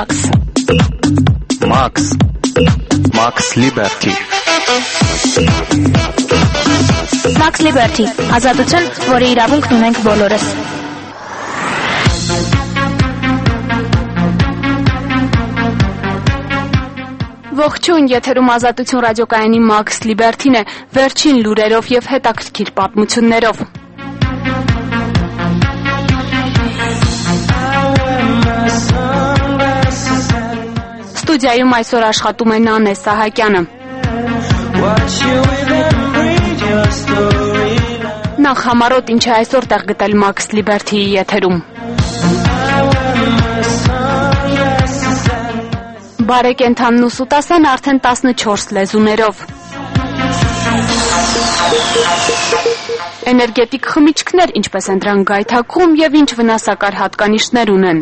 Max Liberty Max Liberty ազատություն, որի իրավունքն ունենք բոլորս։ Ողջույն, եթերում ազատություն ռադիոկայանի Max Liberty-ն է, վերջին լուրերով եւ հետաքրքիր պատմություններով։ Ստուդիայում այսօր աշխատում է Նանե Սահակյանը։ Նախ համառոտ ինչ է այսօր տեղ գտել Max Liberty-ի եթերում։ Բարեկենդանն ու սուտասան արդեն 14 լեզուներով։ Էներգետիկ խմիչքներ ինչպես են դրանք գայթակղում եւ ինչ վնասակար հատկանիշներ ունեն։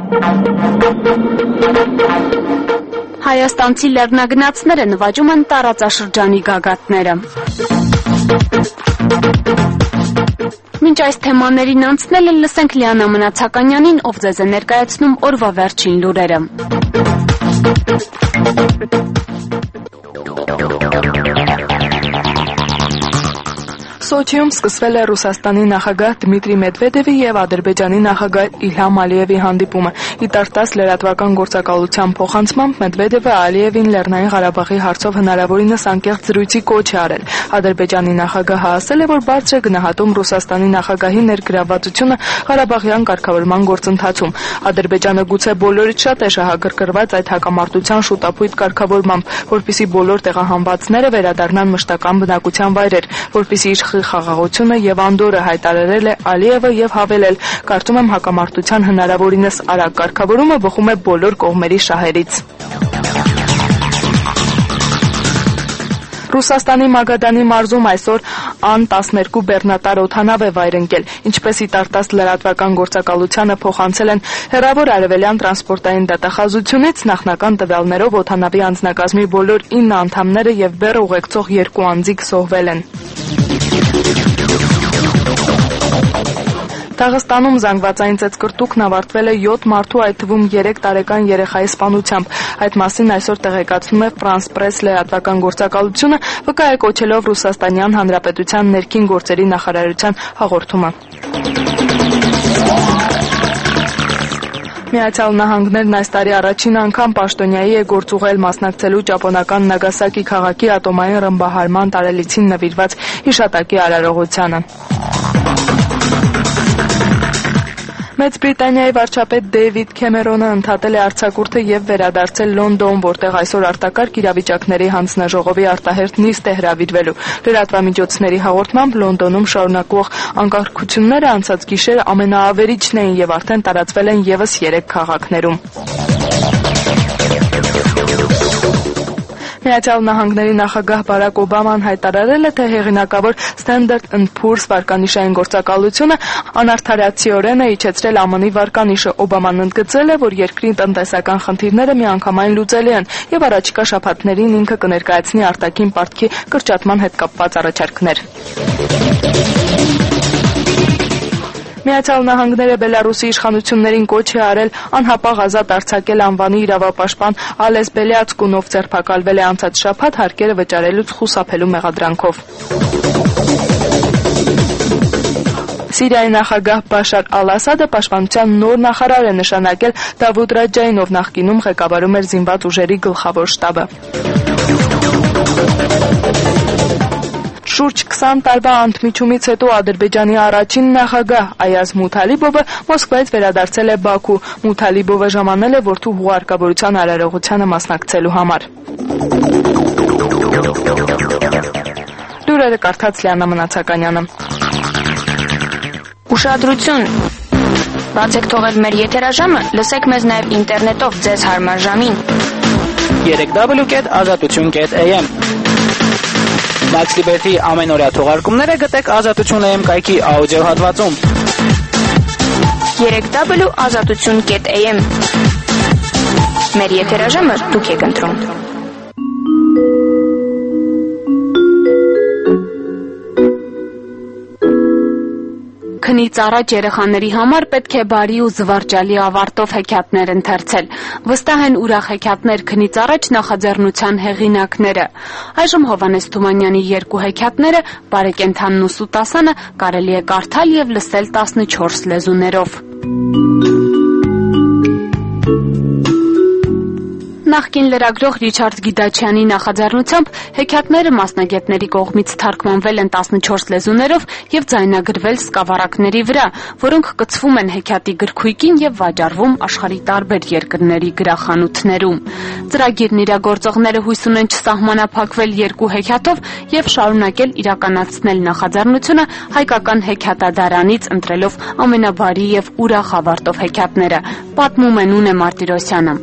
Հայաստանցի լեռնագնացները նվաճում են տարածաշրջանի գագաթները։ Մինչ այս թեմաներին անցնելը լսենք Լիանա Մնացականյանին, ով ձեզ է ներկայացնում օրվա վերջին լուրերը։ Սոչիում սկսվել է Ռուսաստանի նախագահ Դմիտրի Մեդվեդևի եւ Ադրբեջանի նախագահ Իլհամ Ալիևի հանդիպումը։ Իտարտաս լրատվական գործակալության փոխանցմամբ Մեդվեդևը Ալիևին Լեռնային Ղարաբաղի հարցով հնարավորինս անկեղծ զրույցի կոչ է արել։ Ադրբեջանի նախագահը ասել է, որ բարձր է գնահատում Ռուսաստանի նախագահի ներգրավվածությունը Ղարաբաղյան կարգավորման գործընթացում։ Ադրբեջանը գուցե բոլորից շատ է շահագրգռված այդ հակամարտության շուտապույտ կարգավորմամբ, որպեսզի բոլոր տեղահանվածները վերադառնան մշտական բնակության վայրեր, որպեսզի իշխի խաղաղությունը եւ անդորը հայտարարել է Ալիևը եւ հավելել. կարծում եմ հակամարտության հնարավորինս արագ կարգավորումը բխում է բոլոր կողմերի շահերից։ Ռուսաստանի Մագադանի մարզում այսօր Ան-12 բեռնատար օդանավ է վայր ընկել, ինչպես Իտարտաս լրատվական գործակալությանը փոխանցել են հեռավոր արևելյան տրանսպորտային դատախազությունից, նախնական տվյալներով օդանավի անձնակազմի բոլոր 9 անդամները եւ բեռ ուղեկցող 2 անձիկ զոհվել են։ Դաղստանում զանգվածային ծեծկռտուքն ավարտվել է 7 մարդու, այդ թվում 3 տարեկան երեխայի սպանությամբ։ Այդ մասին այսօր տեղեկացնում է France Press լրատվական գործակալությունը, վկայակոչելով Ռուսաստանյան Հանրապետության ներքին գործերի նախարարության հաղորդումը։ Միացյալ Նահանգներն այս տարի առաջին անգամ պաշտոնյայի է գործուղել մասնակցելու ճապոնական Նագասակի քաղաքի ատոմային ռմբահարման տարելիցին նվիրված հիշատակի արարողությանը։ Մեծ Բրիտանիայի վարչապետ Դեյվիդ Քեմերոնը ընդհատել է արձակուրդը եւ վերադարձել Լոնդոն, որտեղ այսօր արտակարգ իրավիճակների հանձնաժողովի արտահերթ նիստ է հրավիրվելու։ Լրատվամիջոցների հաղորդմամբ Լոնդոնում շարունակվող անկարգությունները անցած գիշեր ամենաավերիչն էին եւ արդեն տարածվել են եւս 3 քաղաքներում։ Միացյալ Նահանգների նախագահ Բարակ Օբաման հայտարարել է, թե հեղինակավոր Standard & Poor's վարկանիշային գործակալությունը անարդարացիորեն է իջեցրել ԱՄՆ-ի վարկանիշը։ Օբաման ընդգծել է, որ երկրի տնտեսական խնդիրները միանգամայն լուծելի են եւ առաջիկա շաբաթներին ինքը կներկայացնի արտաքին պարտքի կրճատման հետ կապված առաջարկներ։ Միացյալ Նահանգները Բելարուսի իշխանություններին կոչ է արել անհապաղ ազատ արձակել անվանի իրավապաշտպան Ալես Բելյացկուն, ով ձերբակալվել է անցած շաբաթ հարկերը վճարելուց խուսափելու մեղադրանքով։ Սիրիայի նախագահ Բաշար Ալ-Ասադը պաշտպանության նոր նախարար է նշանակել Դավուդ Ռաջային, ով նախկինում ղեկավարում էր զինված ուժերի գլխավոր շտաբը։ Շուրջ 20 տարվա ընդմիջումից հետո Ադրբեջանի առաջին նախագահ Այազ Մութալիբովը Մոսկվայից վերադարձել է Բաքու։ Մութալիբովը ժամանել է որդու հուղարկավորության արարողությանը մասնակցելու համար։ Լուրերը կարդաց Լիանա Մնացականյանը։ Ուշադրություն։ Բաց եք թողել մեր եթերաժամը, լսեք մեզ նաև ինտերնետով ձեզ հարմար ժամին։ www.azatutun.am Max Liberty ամենօրյա թողարկումները գտեք Ազատություն.am կայքի աուդիո հատվածում։ www.azatutun.am Մեր եթերաժամը դուք եք ընտրում։ Քնից առաջ երեխաների համար պետք է բարի ու զվարճալի ավարտով հեքիաթներ ընթերցել։ Վստահ են ուրախ հեքիաթներ քնից առաջ նախաձեռնության հեղինակները։ Այժմ Հովհաննես Թումանյանի երկու հեքիաթները՝ «Բարեկենդանն ու Սուտասանը» կարելի է կարդալ եւ լսել 14 լեզուներով։ Նախկին լրագրող Ռիչարդ Գիդաչյանի նախաձեռնությամբ հեքիաթները մասնագետների կողմից թարգմանվել են 14 լեզուներով եւ ձայնագրվել սկավառակների վրա, որոնք կցվում են հեքիաթի գրքույկին եւ վաճառվում աշխարհի տարբեր երկրների գրախանութներում։ Ծրագիրն իրագործողները հույս ունեն չսահմանափակվել երկու հեքիաթով եւ շարունակել իրականացնել նախաձեռնությունը հայկական հեքիաթադարանից ընտրելով ամենաբարի եւ ուրախ ավարտով հեքիաթները, պատմում է Նունե Մարտիրոսյանը։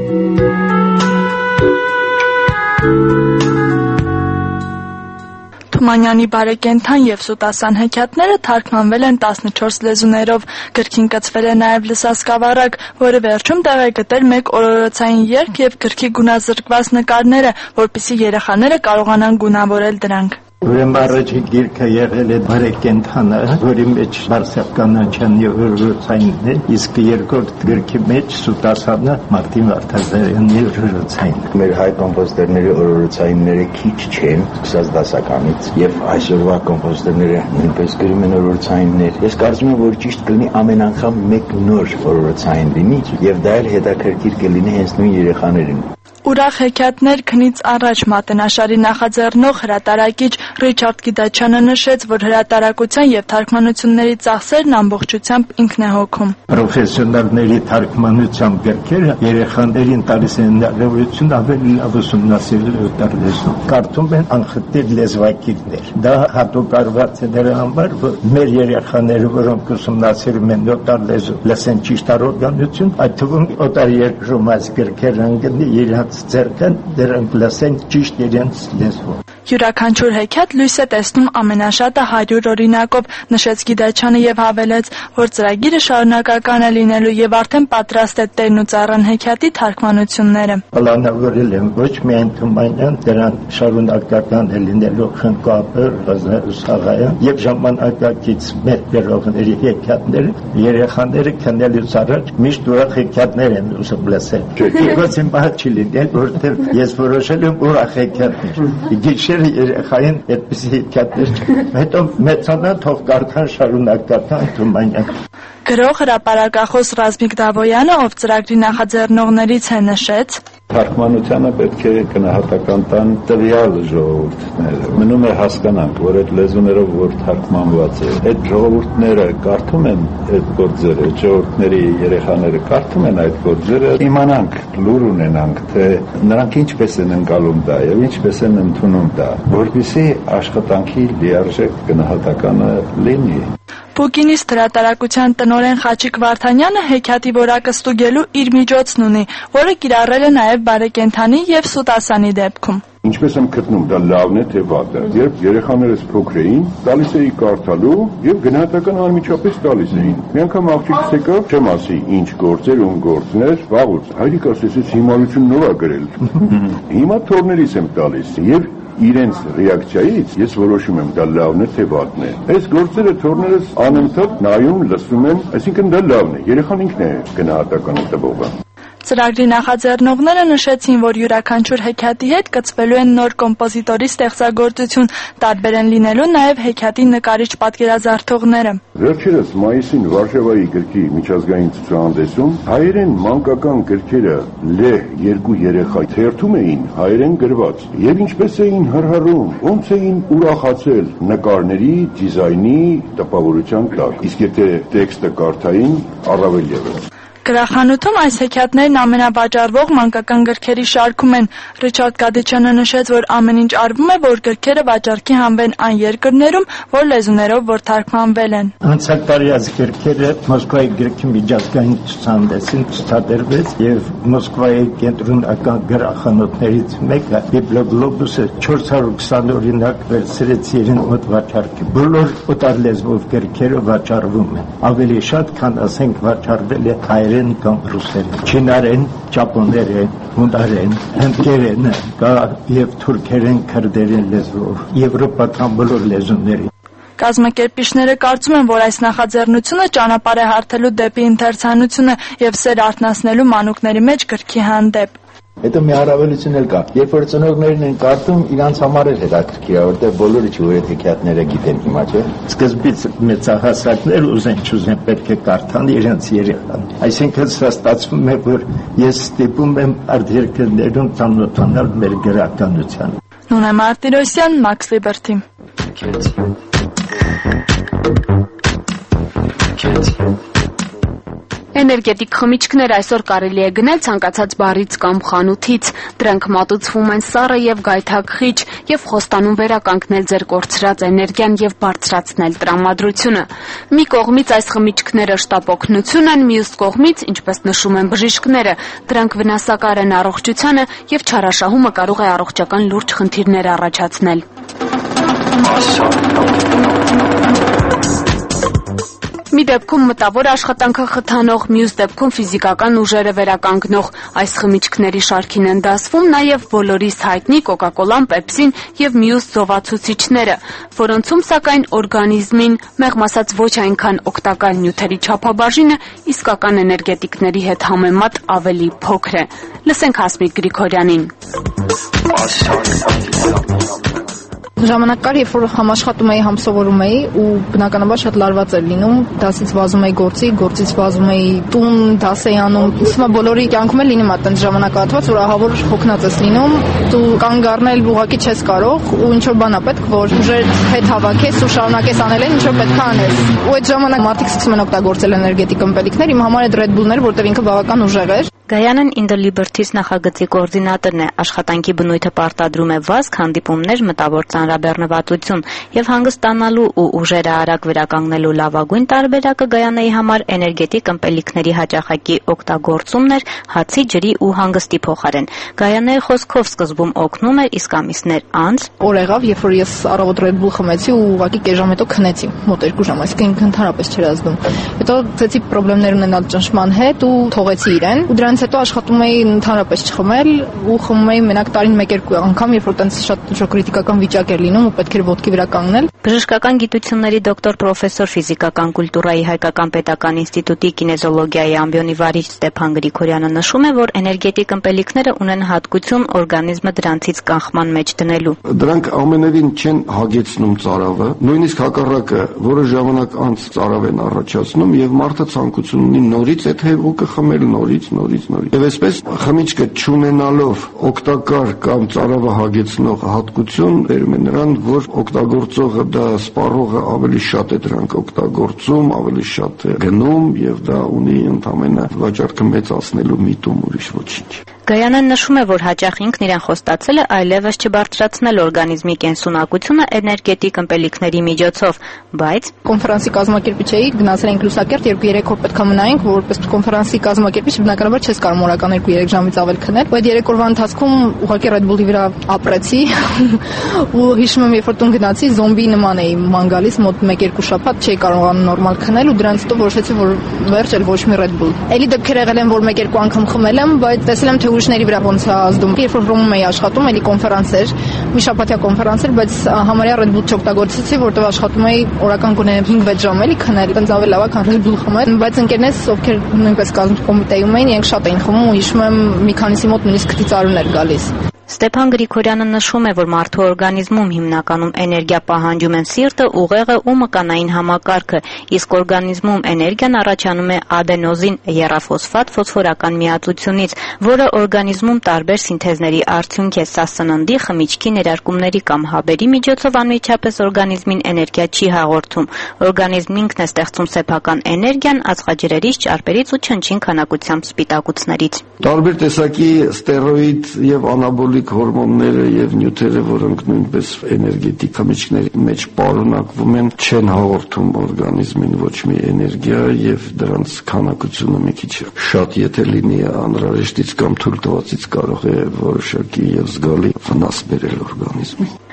Թումանյանի «Բարեկենդան» եւ «Սուտասան» հեքիաթները թարգմանվել են 14 լեզուներով, գրքին կցվել է նաեւ լսասկավառակ, որը վերջում տեղ է գտել մեկ օրորոցային երգ եւ գրքի գունազրկված նկարները, որպեսզի երեխաները կարողանան գունավորել դրանք։ Ուրեմն առաջին գիրքը եղել է «Բարեկենդանը», որի մեջ Բարսեղկանանչյանի օրորոցայինն է, իսկ երկրորդ գրքի մեջ «Սուտասանը» Մարտին Վարդազարյանի օրորոցայինն է։ Մեր հայ կոմպոզիտորների օրորոցայինները քիչ չեն, սկսած դասականից, եւ այսօրվա կոմպոզիտորները նույնպես գրում են օրորոցայիններ։ Ես կարծում եմ, որ ճիշտ կլինի ամեն անգամ մեկ նոր օրորոցային լինի, եւ դա էլ հետաքրքիր կլինի հենց նույն երեխաներին։ Ուրախ հեքիաթներ քնից առաջ մատենաշարի նախաձեռնող հրատարակիչ Ռիչարդ Գիդաչյանը նշեց, որ հրատարակության եւ թարգմանությունների ծախսերն ամբողջությամբ ինքն է հոգում։ Պրոֆեսիոնալների թարգմանությամբ գրքերը երեխաներին տալիս են հնարավորություն ավելի լավ ուսումնասիրել օտար լեզու։ Կարդում են անխտիր լեզվակիրներ։ Դա հատուկ արված է դրա համար, որ մեր երեխաները, որոնք ուսումնասիրում են օտար լեզու, լսեն ճիշտ առողջություն, այդ թվում օտար երկրում այս գրքերը ընկնի ձերքն դրանք լսեն ճիշտ իրենց լեզվով։ Յուրաքանչյուր հեքիաթ լույս է տեսնում ամենաշատը 100 օրինակով, նշեց Գիդաչյանը եւ հավելեց, որ ծրագիրը շարունակական է լինելու եւ արդեն պատրաստ է Տերն ու Ծառան հեքիաթի թարգմանությունները։ Պլանավորել են ոչ միայն Թումանյան, դրան շարունակական է լինելու Խնկապեր, Ղազարուսաղայան եւ ժամանակակից մեր գրողների հեքիաթները, երեխաները քննելուց առաջ միշտ ուրախ հեքիաթներ են ուզում լսել։ Գուցե բաց չի լինել, որտեղ ես որոշել եմ ուրախ հեքիաթներ երեխային այդպիսի հեքիաթներ, հետո մեծանա թող կարդան շարունակական Թումանյան։ Գրող հրապարակախոս Ռազմիկ Դավոյանը, ով ծրագրի նախաձեռնողներից է, նշեց. Թարգմանությանը պետք է գնահատական տան տվյալ ժողովուրդները։ Մնում է հասկանանք, որ այդ լեզուներով որ թարգմանված է, այդ ժողովուրդները կարդում են այդ գործերը, ժողովուրդների երեխաները կարդում են այդ գործերը, իմանանք, լուր ունենանք, թե նրանք ինչպես են ընկալում դա եւ ինչպես են ընդունում դա, որպեսզի աշխատանքի լիարժեք գնահատականը լինի։ Բուկինիստ հրատարակության տնօրեն Խաչիկ Վարդանյանը հեքիաթի որակը ստուգելու իր միջոցն ունի, որը կիրառել է նաև Բարեկենդանի եւ Սուտասանի դեպքում։ Ինչպես եմ գտնում, դա լավն է թե վատը։ Երբ երեխաներս փոքր էին, տալիս էի կարդալու եւ գնահատական անմիջապես տալիս էին։ Մի անգամ աղջիկս եկավ, չեմ ասի ինչ գործեր ու գործներ, վաղուց հայրիկ ասեց, հիմարություն նոր ա գրել։ Հիմա թորներից եմ տալիս եւ իրենց ռեակցիայից ես որոշում եմ դա լավն է թե վատն է։ Այս գործերը թորներս անընդհատ նայում, լսում են, այսինքն դա լավն է։ Երեխան ինքն է գնահատականը տվողը։ Ծրագրի նախաձեռնողները նշեցին, որ յուրաքանչյուր հեքիաթի հետ կցվելու են նոր կոմպոզիտորի ստեղծագործություն, տարբեր են լինելու նաև հեքիաթի նկարիչ պատկերազարդողները։ Վերջերս մայիսին Վարշավայի գրքի միջազգային ցուցահանդեսում հայերեն մանկական գրքերը լեհ երկու երեխա թերթում էին հայերեն գրված եւ ինչպես էին հրհրում, ոնց էին ուրախացել նկարների, դիզայնի, տպավորության տակ։ Իսկ եթե տեքստը կարդային, առավել ևս։ Գրախանութում այս հեքիաթներն ամենավաճառվող մանկական գրքերի շարքում են։ Ռիչարդ Գիդաչյանը նշեց, որ ամեն ինչ արվում է, որ գրքերը վաճառքի հանվեն այն երկրներում, որ լեզուներով որ թարգմանվել են։ Անցյալ տարի այս գրքերը Մոսկվայի գրքի միջազգային ցուցահանդեսին ցուցադրվեց եւ Մոսկվայի կենտրոնական գրախանութներից մեկը Բիբլիոգլոբուսը 420 օրինակ վերցրեց իրեն մոտ վաճառքի։ Բոլոր օտար լեզվով գրքերը վաճառվում են։ Ավելի շատ, քան ասենք վաճառվել է հայերեն կամ ռուսերեն, չինարեն, ճապոներեն, հունարեն, հնդկերեն, կա եւ թուրքերեն, քրդերեն լեզվով, եվրոպական բոլոր լեզուների։ Կազմակերպիչները կարծում են, որ այս նախաձեռնությունը ճանապարհ է հարթելու դեպի ընթերցանությունը եւ սեր արթնացնելու մանուկների մեջ գրքի հանդեպ։ Հետո մի առավելություն էլ կա։ Երբ որ ծնողներն են կարդում, իրանց համար էլ հետաքրքիր է, որտեղ բոլորը հեքիաթները գիտեն հիմա, չէ՞։ Սկզբից մեծահասակներ ուզեն չուզեն պետք է կարդան իրենց երեխան։ Այսինքն սա ստացվում է, որ ես ստիպում եմ արտերկրներում ծանոթանալ մեր գրականությանը։ Նունե Մարտիրոսյան, Max Liberty։ Էներգետիկ խմիչքներ այսօր կարելի է գնել ցանկացած բարից կամ խանութից։ Դրանք մատուցվում են սառը եւ գայթակղիչ եւ խոստանում վերականգնել ձեր կորցրած էներգիան եւ բարձրացնել տրամադրությունը։ Մի կողմից այս խմիչքները շտապօգնություն են, մյուս կողմից, ինչպես նշում են բժիշկները, դրանք վնասակար են առողջությանը եւ չարաշահումը կարող է առողջական լուրջ խնդիրներ առաջացնել։ Մի դեպքում մտավոր աշխատանքը խթանող, մյուս դեպքում ֆիզիկական ուժերը վերականգնող այս խմիչքների շարքին են դասվում նաև բոլորիս հայտնի Կոկա-կոլան, Պեպսին եւ մյուս զովացուցիչները, որոնցում սակայն օրգանիզմին, մեղմ ասած ոչ այնքան օգտակար նյութերի չափաբաժինը իսկական էներգետիկների հետ համեմատ ավելի փոքր է։ Լսենք Հասմիկ Գրիգորյանին։ Ժամանակ կար, երբ որ համաշխատում էի, համսովորում էի ու բնականաբար շատ լարված էր լինում, դասից վազում էի գործից վազում էի տուն, դաս էի անում։ Հիմա բոլորի կյանքում էլ լինում է այդպես ժամանակահատված, որ ահավոր հոգնած ես լինում, դու կանգ առնել ուղղակի չես կարող ու ինչ որ բան է պետք, որ ուժեր հետ հավաքես ու շարունակես անել ինչ որ պետք է անես։ Ու այդ ժամանակ մարդիկ սկսում են օգտագործել էներգետիկ ըմպելիքներ, իմ համար այդ Red Bull-ներ, որտեղ ինքը բավական ուժեղ էր։ Գայանն In the Liberties նախագծի կոորդինատորն է, աշխատանքի բնույթը պարտադրում է վազք, հանդիպումներ, մտավոր ծանրաբեռնվածություն եւ հանգստանալու ու ուժերը արագ վերականգնելու լավագույն տարբերակը Գայանայի համար էներգետիկ ըմպելիքների հաճախակի օգտագործումն էր հացի, ջրի ու հանգստի փոխարեն։ Գայանայի խոսքով սկզբում օգնում էր, իսկ ամիսներ անց օր եղավ, երբ որ ես առավոտ Red Bull խմեցի ու ուղղակի կես ժամ հետո քնեցի, մոտ 2 ժամ, այսինքն ինքը ընդհանրապես չէր ազդում։ Հետո ցեցի խնդիրներ ունենալ ճնշման հետ ու թողեցի իրեն ու դրանից հետո աշխատում էի ընդհանրապես չխմել ու խմում էի մենակ տարին 1-2 անգամ, երբ որ տենց շատ կրիտիկական վիճակ էր լինում ու պետք էր ոտքի վրա կանգնել։ Բժշկական գիտությունների դոկտոր պրոֆեսոր ֆիզիկական կուլտուրայի Հայկական պետական ինստիտուտի կինեզոլոգիայի ամբիոնի վարիչ Ստեփան Գրիգորյանը նշում է, որ էներգետիկ ըմպելիքները ունեն հատկություն օրգանիզմը դրանցից կանխման մեջ դնելու։ Դրանք ամենևին չեն հագեցնում ծարավը, նույնիսկ հակառակը, որը ժամանակ անց ծարավ են առաջացնում եւ մարդը ցանկություն ունի նորից այդ հեղուկը խմել նորից։ Եվ այսպես խմիչքը չունենալով օգտակար կամ ծարավը հագեցնող հատկություն բերում է նրան, որ օգտագործողը դա սպառողը ավելի շատ է դրանք օգտագործում, ավելի շատ է գնում եւ դա ունի ընդհանրապես վաճառքը մեծացնելու միտում, ուրիշ ոչինչ։ Գայանն նշում է, որ հաճախ ինքն իրեն խոստացել է այլևս չբարձրացնել օրգանիզմի կենսունակությունը էներգետիկ ըմպելիքների միջոցով, բայց կոնֆերանսի կազմակերպիչ էի, գնացել ենք Լուսակերտ, 2-3 օր պետք է մնայինք, որպես կոնֆերանսի կազմակերպիչ բնականաբար չես կարող մորական 2-3 ժամից ավել քնել, բայց 3 օրվա ընթացքում ուղղակի Red Bull-ի վրա ապրեցի ու հիշում եմ, երբ որ տուն գնացի, զոմբի նման էի ման գալիս, մոտ 1-2 շաբաթ չէի կարողանում նորմալ քնել ու դրանից հետո որոշեցի, որ վերջ էլ ոչ մի Red Bull։ Էլի դեպքեր եղել են, որ 1-2 անգամ խմել եմ, բայց տեսել եմ, թե ուրիշների վրա ոնց է ազդում։ Երբ որ Ռոմում էի աշխատում, էլի կոնֆերանս էր, մի շաբաթյա կոնֆերանս էր, բայց համարյա Red Bull չօգտագործեցի, որտեղ աշխատում էի օրական գոնե 5-6 ժամ էլի քնել, այնց ավելի լավ է, քան Red Bull խմել, բայց ընկերներս, ովքեր նույնպես կոմիտեում էին, իրենք շատ էին խմում ու հիշում եմ մի քանիսի մոտ նույնիսկ քթիծարուն էր գալիս։ Ստեփան Գրիգորյանը նշում է, որ մարդու օրգանիզմում հիմնականում էներգիա պահանջում են սիրտը, ուղեղը ու մկանային համակարգը, իսկ օրգանիզմում էներգիան առաջանում է ադենոզին եռաֆոսֆատ ֆոսֆորական միացությունից, որը օրգանիզմում տարբեր սինթեզների արդյունք է։ Սա սննդի, խմիչքի, ներարկումների կամ հաբերի միջոցով անմիջապես օրգանիզմին էներգիա չի հաղորդում։ Օրգանիզմն ինքն է ստեղծում սեփական էներգիան ածխաջրերից, ճարպերից ու չնչին քանակությամբ սպիտակուցներից։ Տարբեր տեսակի ստերոիդ եւ անաբոլիկ հորմոնները եւ նյութերը, որոնք նույնպես էներգետիկ խմիչքների մեջ պարունակվում են, չեն հաղորդում օրգանիզմին ոչ մի էներգիա եւ դրանց քանակությունը մի քիչ շատ եթե լինի անհրաժեշտից կամ թույլ տվածից կարող է որոշակի եւ զգալի վնաս բերել օրգանիզմին։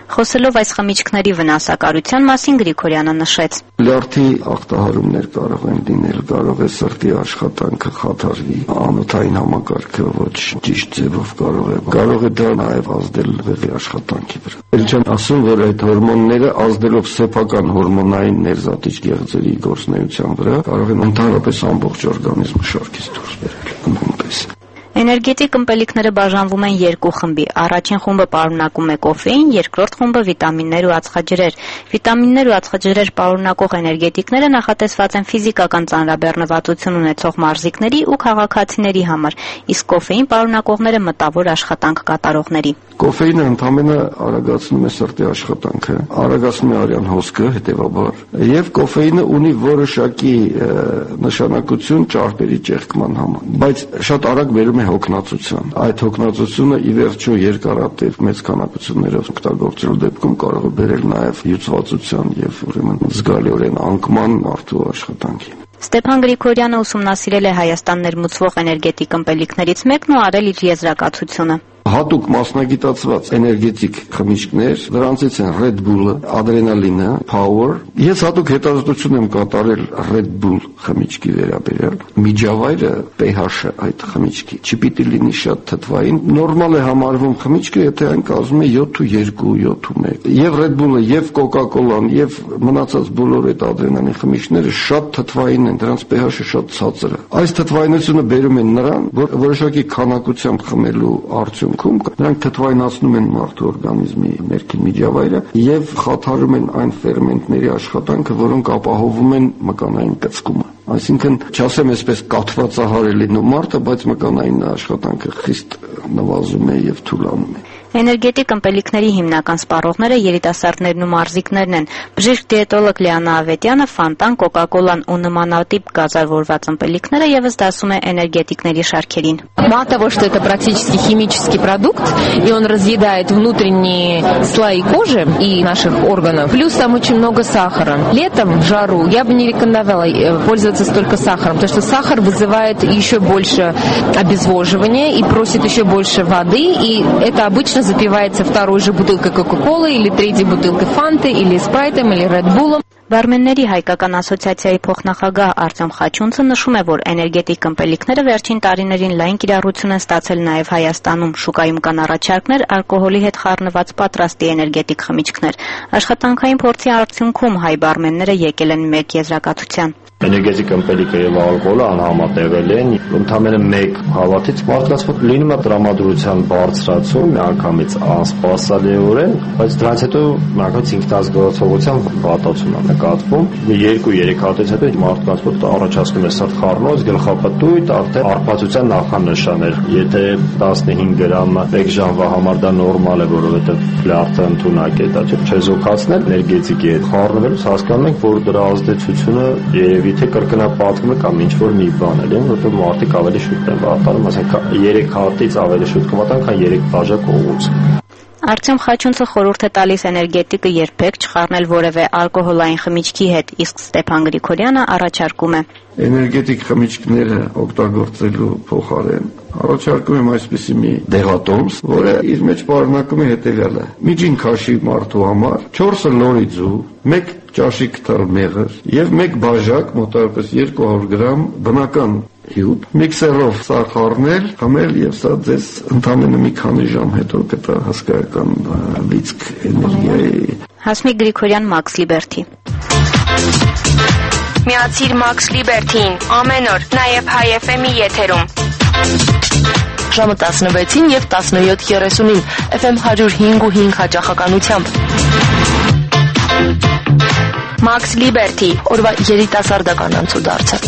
Խոսելով այս խմիչքների վնասակարության մասին Գրիգորյանը նշեց. Լյարդի ախտահարումներ կարող են լինել, կարող է սրտի աշխատանքը խաթարվի, անոթային համակարգը ոչ ճիշտ ձևով կարող է դա նաև ազդել ուղեղի աշխատանքի վրա։ Էլ չեմ ասում, որ այդ հորմոնները ազդելով սեփական հորմոնային ներզատիչ գեղձերի գործունեության վրա կարող են ընդհանրապես ամբողջ օրգանիզմը շարքից դուրս բերել նույնպես։ Էներգետիկ ըմպելիքները բաժանվում են երկու խմբի։ Առաջին խումբը պարունակում է կոֆեին, երկրորդ խումբը վիտամիններ ու ածխաջրեր։ Վիտամիններ ու ածխաջրեր պարունակող էներգետիկները նախատեսված են ֆիզիկական ծանրաբեռնվածություն ունեցող մարզիկների ու քաղաքացիների համար, իսկ կոֆեին պարունակողները մտավոր աշխատանք կատարողների։ Կոֆեինը ընդհանրապես արագացնում է սրտի աշխատանքը, արագացնում է արյան հոսքը, հետևաբար, եւ կոֆեինը ունի որոշակի նշանակություն ճարպերի ճեղքման համար, բայց շատ արագ բերում է հոգնածության։ Այդ հոգնածությունը ի վերջո երկարատև մեծ քանակություններով օգտագործելու դեպքում կարող է բերել նաև հյուծվածության եւ ուրեմն զգալիորեն անկման մարդու աշխատանքի։ Ստեփան Գրիգորյանը ուսումնասիրել է Հայաստան ներմուծվող էներգետիկ ըմպելիքներից մեկն ու արել իր եզրակացությունը։ Հատուկ մասնագիտացված էներգետիկ խմիչքներ, դրանցից են Red Bull-ը, ադրենալինը, Power։ Ես հատուկ հետազոտություն եմ կատարել Red Bull խմիչքի վերաբերյալ։ Միջավայրը pH-ը այդ խմիչքի չպիտի լինի շատ թթվային։ Նորմալ է համարվում խմիչքը, եթե այն կազմում է 7.2, 7.1։ Եվ Red Bull-ը, եւ Coca-Cola-ն, եւ մնացած բոլոր այդ ադրենալին խմիչքները շատ թթվային են, դրանց pH-ը շատ ցածր է։ Այս թթվայնությունը բերում են նրան, որ որոշակի քանակությամբ խմելու արդյունքում նրանք թթվայնացնում են մարդու օրգանիզմի ներքին միջավայրը եւ խաթարում են այն ֆերմենտների աշխատանքը, որոնք ապահովում են մկանային կծկումը։ Այսինքն, չասեմ այսպես կաթվածահար է լինում մարդը, բայց մկանային աշխատանքը խիստ նվազում է եւ թուլանում է։ Էներգետիկ ըմպելիքների հիմնական սպառողները երիտասարդներն ու մարզիկներն են։ Բժիշկ դիետոլոգ Լիանա Ավետյանը Ֆանտան, Coca-Cola-ն ու նմանատիպ գազավորված ըմպելիքները եւս դասում է էներգետիկների շարքերին։ Мало того, что это практически химический продукт, и он разъедает внутренние слои кожи и наших органов, плюс там очень много сахара. Летом в жару я бы не рекомендовала пользоваться столько сахаром, потому что сахар вызывает еще больше обезвоживания и просит еще больше воды, и это обычно запивается второй же бутылкой Кока-Колы или третьей бутылкой Фанты или Спрайтом или Red Bull'ом. Բարմենների հայկական ասոցիացիայի փոխնախագահ Արտյոմ Խաչունցը նշում է, որ էներգետիկ ըմպելիքները վերջին տարիներին լայն կիրառություն են ստացել նաև Հայաստանում։ Շուկայում կան առաջարկներ ալկոհոլի հետ խառնված պատրաստի էներգետիկ խմիչքներ։ Աշխատանքային փորձի արդյունքում հայ բարմենները եկել են մեկ եզրակացության։ Էներգետիկ ըմպելիքը եւ ալկոհոլը անհամատեղել են, ընդհանրապես մեկ հավատից մարդկանց մոտ լինում է տրամադրության բարձրացում միանգամից անսպասելիորեն, բայց դրանից հետո միանգամից ինքնազգացողության վատացում է նկատվում։ 2-3 հատից հետո մարդկանց մոտ առաջացնում է սրտ խառնոց, գլխապտույտ, արդեն արբացության նախանշաններ։ Եթե 15 գրամ 1 ժամվա համար դա նորմալ է, որովհետեւ լյարդը ընդունակ է, դա չեզոքացնել էներգետիկի հետ խառնվելուց հասկանում ենք, որ դրա ազդեցությունը երևի թե կրկնապատկում է կամ ինչ-որ մի բան է, որովհետև մարդիկ ավելի շուտ են վատանում, ասենք 3 հատից ավելի շուտ կվատան, քան 3 բաժակ օղուց։ Արտյոմ Խաչունցը խորհուրդ է տալիս էներգետիկը երբեք չխառնել որևէ ալկոհոլային խմիչքի հետ, իսկ Ստեփան Գրիգորյանը առաջարկում է էներգետիկ խմիչքները օգտագործելու փոխարեն առաջարկում եմ այսպիսի մի դեղատոմս, որը իր մեջ պարունակում է հետևյալը. միջին քաշի մարդու համար 4 լորի ձու, 1 ճաշիկ թալ մեղր եւ 1 բաժակ, մոտավորապես 200 գրամ բնական հյութ, միքսերով սա խառնել, խմել եւ սա ձեզ ընդամենը մի քանի ժամ հետո կտա հսկայական լիցք էներգիայի։ Հասմիկ Գրիգորյան, Max Liberty։ Միացիր Max Liberty-ին ամեն օր, նաև Հայ FM-ի եթերում։ Ժամը 16-ին եւ 17:30-ին FM 105.5 հաճախականությամբ։ Max Liberty, օրվա երիտասարդական անցուդարձը։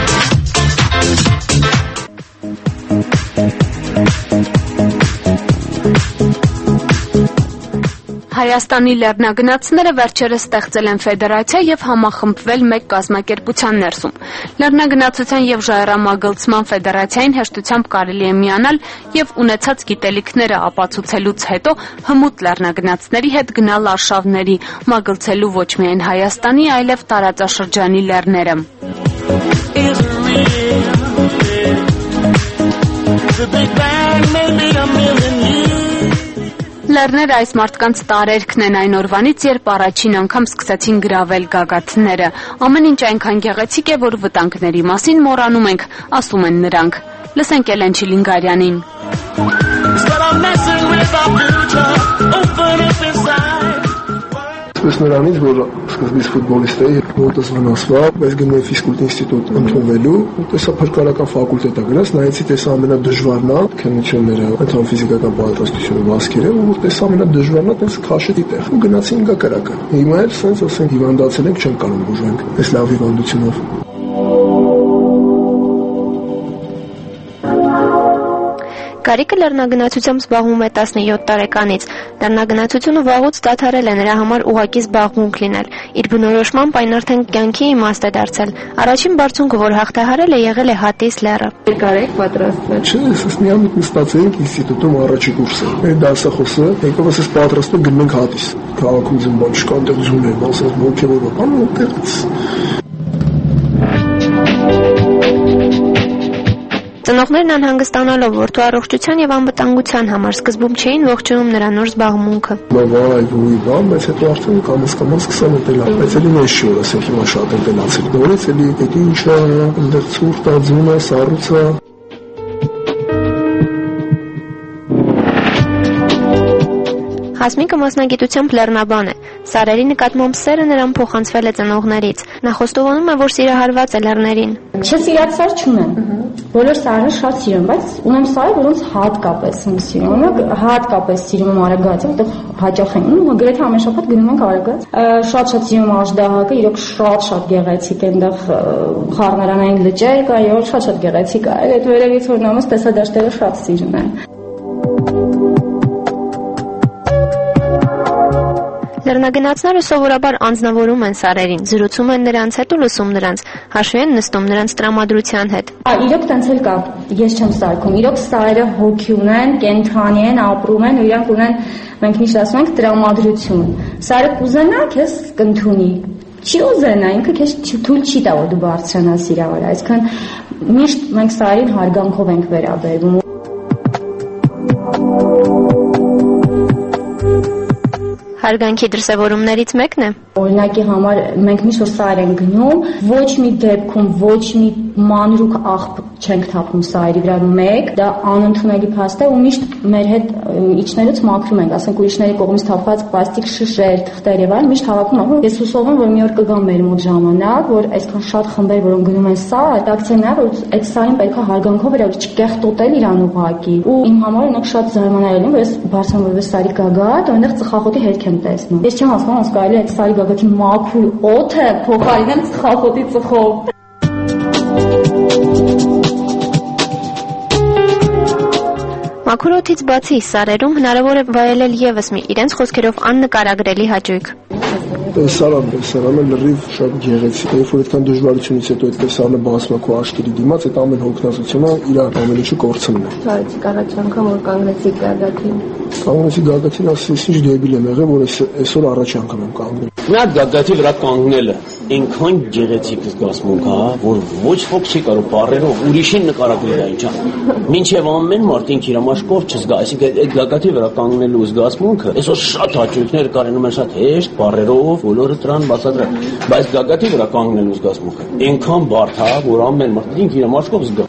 Հայաստանի լեռնագնացները վերջերս ստեղծել են ֆեդերացիա եւ համախմբվել մեկ կազմակերպության ներսում։ Լեռնագնացության եւ ժայռամագլցման ֆեդերացիային հեշտությամբ կարելի է միանալ եւ ունեցած գիտելիքները ապացուցելուց հետո հմուտ լեռնագնացների հետ գնալ արշավների, մագլցելու ոչ միայն Հայաստանի, այլև տարածաշրջանի լեռները։ Լեռները այս մարդկանց տարերքն են այն օրվանից, երբ առաջին անգամ սկսեցին գրավել գագաթները։ Ամեն ինչ այնքան գեղեցիկ է, որ վտանգների մասին մոռանում ենք, ասում են նրանք։ Լսենք Էլեն Չիլինգարյանին։ Սկսես նրանից, որ սկզբից ֆուտբոլիստ էի, որտես վնասվա, բայց գնոյ ֆիզկուլտ ինստիտուտ ընդունվելու, տեսա փրկարական ֆակուլտետա գրած, նայեցի տեսա ամենադժվարն է, քննությունները, ընդհանուր ֆիզիկական պատրաստությունը, վազքերը, որ տեսա ամենադժվարն է, տես քաշեցի տեղ ու գնացի ինգակարակը։ Հիմա էլ սենց ասենք հիվանդացել ենք, չենք կարող բուժենք, այս լավ հիվանդությունով։ Գարիկը լեռնագնացությամբ զբաղվում է 17 տարեկանից։ Լեռնագնացությունը վաղուց դադարել է նրա համար ուղղակի զբաղմունք լինել։ Իր բնորոշմամբ այն արդեն կյանքի իմաստ է դարձել։ Առաջին բարձունքը, որ հաղթահարել է, եղել է Հատիս լեռը։ Երկար եք պատրաստվել։ Չէ, ես միամիտ նստած էինք ինստիտուտում առաջի կուրսը։ Մեր դասախոսը եկավ ասես պատրաստում գնանք Հատիս։ Քաղաքում զինվոր չկա, այնտեղ զուն էր, ասես ոգևորական այնտեղից։ Ծնողներն անհանգստանալով որդու առողջության եւ անվտանգության համար սկզբում չէին ողջունում նրա նոր զբաղմունքը։ Բայց հետո արդեն կամաց սկսան ուտել, բայց էլի մեծ չի որ ասենք հիմա շատ ընտելացել։ Նորից էլի դա ինչա, այնտեղ ցուրտ է, ձուն է, սառույց է։ Հասմիկը մասնագիտությամբ լեռնաբան է։ Սարերի նկատմամբ սերը նրան փոխանցվել է ծնողներից։ Նա խոստովանում է, որ սիրահարված է լեռներին։ Չսիրած սար չունեմ։ Բոլոր սարերը շատ սիրում, բայց ունեմ սարեր, որոնց հատկապես եմ սիրում։ Հատկապես սիրում եմ Արագածը, որտեղ հաճախ եմ ունում, գրեթե ամեն շաբաթ գնում ենք Արագած։ Շատ սիրում եմ Աշդահակը, իրոք շատ գեղեցիկ է, այնտեղ խառնարանային լճեր կա, իրոք շատ գեղեցիկ է։ Այդ վերևից որ նամս տեսադաշտերը շատ սիրում եմ։ Լեռնագնացները սովորաբար անձնավորում են սարերին, զրուցում են նրանց հետ ու լսում նրանց, հաշվի են նստում նրանց տրամադրության հետ։ Իրոք տենց էլ կա, ես չեմ սարքում, իրոք սարերը հոգի ունեն, կենթանի են, ապրում են, ու իրանք ունեն, մենք միշտ ասում ենք տրամադրություն։ Սարը կուզենա, քեզ կընդունի։ Չի ուզենա, ինքը քեզ թույլ չի տա, որ դու բարձրանաս իր վրա, այսինքն միշտ մենք սարին հարգանքով ենք վերաբերվում։ Հարգանքի դրսևորումներից մեկն է։ Օրինակի համար մենք միշտ որ սար ենք գնում, ոչ մի դեպքում ոչ մի մանրուք աղբ չենք թափում սարի վրա մեկ, դա անընդունելի փաստ է ու միշտ մեր հետ իջնելուց մաքրում ենք, ասենք ուրիշների կողմից թափված պլաստիկ շշեր, թղթեր եւ այլն միշտ հավաքում ենք։ Ես հուսով եմ, որ մի օր կգա մեր մոտ ժամանակ, որ այսքան շատ խմբեր, որոնք գնում են սար, դակցեն նա որ այդ սարին պետք է հարգանքով էր չկեղտոտել իրան ուղակի։ Ու իմ համար ունեք շատ զարմանալի է, ես բարձրանալով սարի գագաթ, այնտեղ ծխախոտի հետք եմ տեսնում։ Ես չեմ ասում, ոնց կարելի է այդ սարի գագաթի մաքուր օդը փոխարինեմ ծխախոտի ծխով։ Մաքուր օդից բացի սարերում հնարավոր է վայելել եւս մի իրենց խոսքերով աննկարագրելի հաճույք։ Տեսարանը լրիվ շատ գեղեցիկ է, երբ որ այդքան դժվարությունից հետո այդ տեսարանը բացվում է քո աչքերի դիմաց, այդ ամեն հոգնածությունը իր ամեն ինչը կորցնում է։ Ցարեցի առաջ անգամ որ կանգնեցի գագաթին։ Կանգնեցի գագաթին, ասես ինչ դեբիլ եմ եղել, որ այսօր առաջ անգամ եմ կանգնել։ Նա գագաթի վրա կանգնելը այնքան գեղեցիկ զգացմունք է, որ ոչ ոք չի կարող բառերով ուրիշին նկարագրել այն ինչա։ Մինչև ամեն մարդ ինքն իր մաշկով չզգա, այսինքն այդ գագաթի վրա կանգնելու զգացմունքը, այսօր շատ հաճույքներ կարենում են շատ հեշտ բառերով բոլորը տրան բացատրել, բայց գագաթի վրա կանգնելու զգացմունքը այնքան բարդ է, որ ամեն մարդ ինքն իր մաշկով զգա։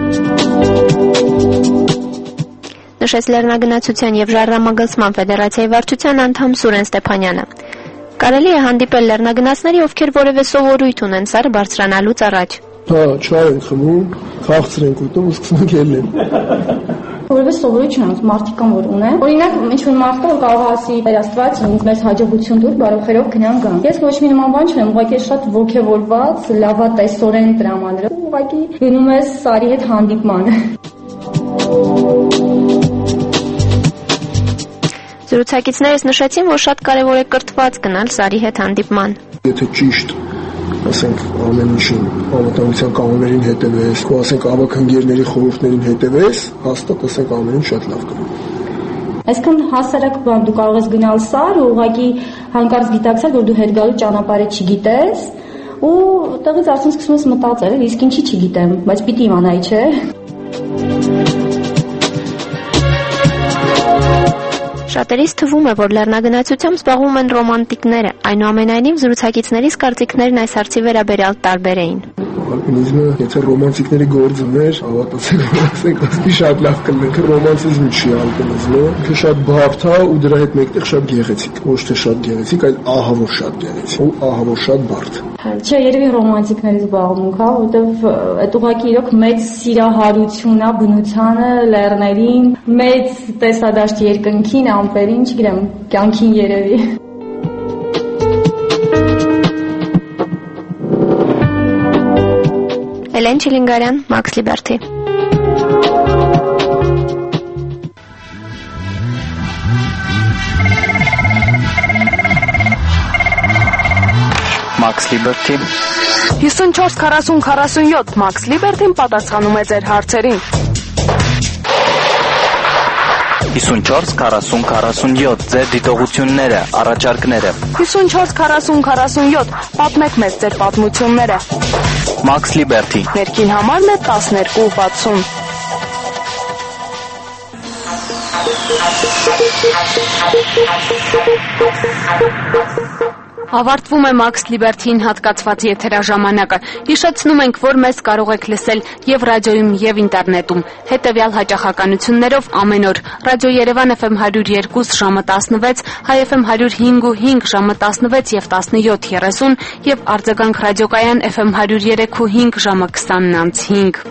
Նշեց Լեռնագնացության եւ Ժառանգամագլցման ֆեդերացիայի վարչության անդամ Սուրեն Ստեփանյանը։ Կարելի է հանդիպել լեռնագնացների, ովքեր որևէ սովորույթ ունեն սարը բարձրանալուց առաջ։ Հա, չար են խմում, քաղցր են ուտում ու սկսում են ելնել։ Որևէ սովորույթ չունեմ, մարդիկ կան որ ունեն։ Օրինակ, ինչ-որ մարդը որ կարող ասի, «Աստված ինձ մեծ հաջողություն տուր, բարոյերով գնամ գամ»։ Ես ոչ մի նման բան չունեմ, ուղղակի շատ ոգևորված, լավատեսորեն տրամադրել, ուղղակի գնում ես սարի հետ հանդիպման։ Զրուցակիցներս նշեցին, որ շատ կարևոր է կրթված գնալ սարի հետ հանդիպման։ Եթե ճիշտ, ասենք, ամեն ինչին անվտանգության կանոններին հետևես, ու ասենք ավագընկերների խորհուրդներին հետևես, հաստատ ասենք ամեն ինչ շատ լավ կլինի։ Այսքան հասարակ բան դու կարող ես գնալ սար ու ուղղակի հանկարծ գիտակցել, որ դու հետ գալու ճանապարհը չգիտես, ու տեղից արդեն սկսում ես մտածել, իսկ ինչի չգիտեմ, բայց պիտի իմանայի, չէ՞։ Շատերիս թվում է, որ լեռնագնացությամբ զբաղվում են ռոմանտիկները, այնուամենայնիվ զրուցակիցներիս կարծիքներն այս հարցի վերաբերյալ տարբեր էին։ Ալպինիզմը, եթե ռոմանտիկների գործն էր, հավատացեք, որ ասենք, ասկի շատ լավ կլինենք, ռոմանտիզմ չի ալպինիզմը, ինքը շատ բարդ է ու դրա հետ մեկտեղ շատ գեղեցիկ, ոչ թե շատ գեղեցիկ, այլ ահա որ շատ գեղեցիկ, ու ահա որ շատ բարդ։ Չէ, երևի ռոմանտիկների զբաղմունք է, որովհետև այդ ուղղակի իրոք մեծ սիրահարություն է բնությանը, լեռներին, մեծ տեսադաշտ երկնքին, ամպերին, չգիտեմ, կյանքին երևի։ Էլեն Չիլինգարյան, Մաքս Լիբերթի։ Մաքս Լիբերթի 54-40-47 Մաքս Լիբերթին պատասխանում է ձեր հարցերին։ 54-40-47 ձեր դիտողությունները, առաջարկները։ 54-40-47 պատմեք մեզ ձեր պատմությունները։ Մաքս Լիբերթի Ներքին համարն է 12-60։ Ավարտվում է Մաքս Լիբերթին հատկացված եթերաժամանակը։ Հիշեցնում ենք, որ մեզ կարող եք լսել եւ ռադիոյում եւ ինտերնետում։ Հետեւյալ հաճախականություններով ամեն օր. Ռադիո Երևան FM 102 ժամը 16, Հայ FM 105.5 ժամը 16 եւ 17:30 եւ Արձագանք ռադիոկայան FM 103.5 ժամը 20:05։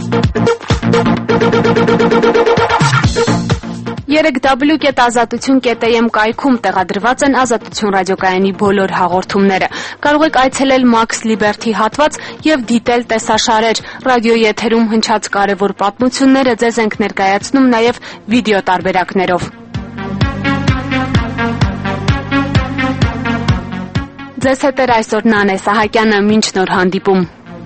3w.azatutun.am կայքում տեղադրված են Ազատություն ռադիոկայանի բոլոր հաղորդումները։ Կարող եք այցելել Մաքս Լիբերթի հատված եւ դիտել տեսաշարեր։ Ռադիոյի եթերում հնչած կարևոր պատմությունները ձեզ ենք ներկայացնում նաեւ վիդեո տարբերակներով։ Ձեզ հետ է այսօր Նանե Սահակյանը, մինչ նոր հանդիպում։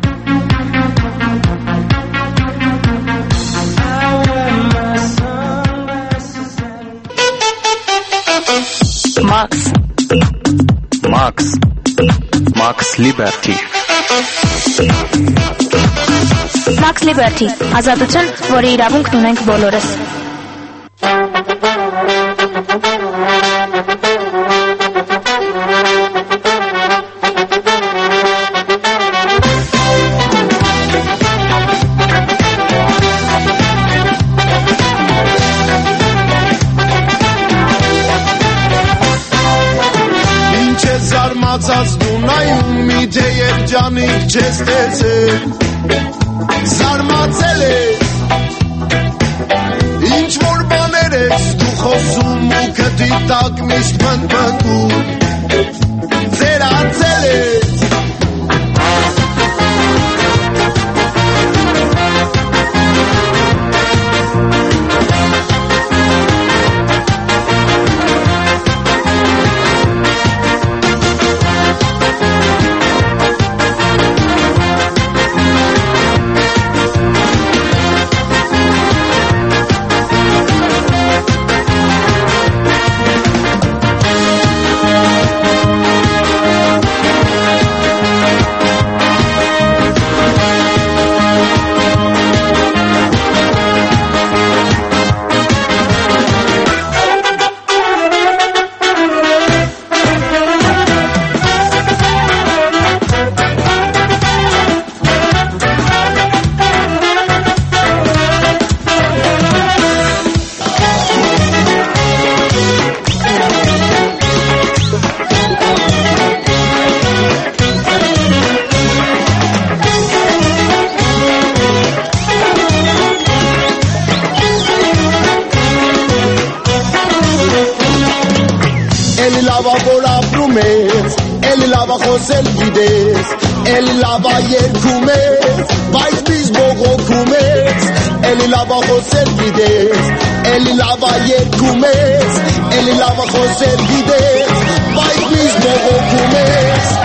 Մաքս Լիբերթի Մաքս Լիբերթի, ազատություն, որի իրավունքն ունենք բոլորս։ Ջանիկ չես տեսել, զարմացել ես, ինչ որ բաներ ես դու խոսում ու քթի տակ միշտ փնփնթում, ձերացել ես։ Խոսել գիտես, էլի լավա երգում ես, բայց միշտ բողոքում ես, էլի լավա խոսել գիտես, էլի լավա երգում ես, էլի լավա խոսել գիտես, բայց միշտ բողոքում ես։